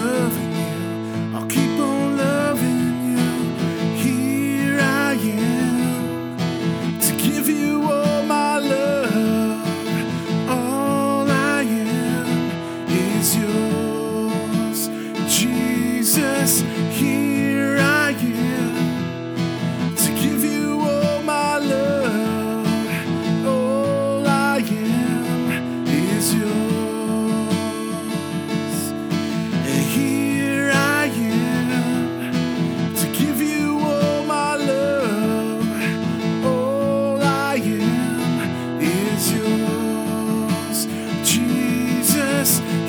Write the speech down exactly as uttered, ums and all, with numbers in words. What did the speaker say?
loving you. I'll keep on loving you. Here I am to give you all my love. All I am is yours, Jesus. Here I am to give you all my love. All I am is yours. And here I am to give you all my love. All I am is yours, Jesus.